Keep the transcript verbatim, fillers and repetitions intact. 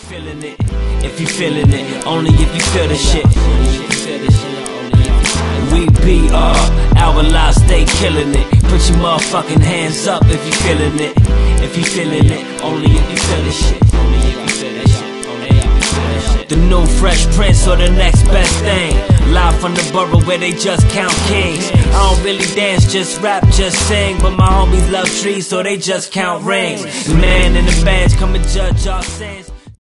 feeling it, if you feeling it, only if you feel the shit. We be all our lives, stay killing it. Put your motherfucking hands up if you feeling it, if you feeling it, only if you feel the shit. The new Fresh Prince or the next best thing. Live from the borough where they just count kings. I don't really dance, just rap, just sing. But my homies love trees, so they just count rings. The man in the bands come and judge our sins.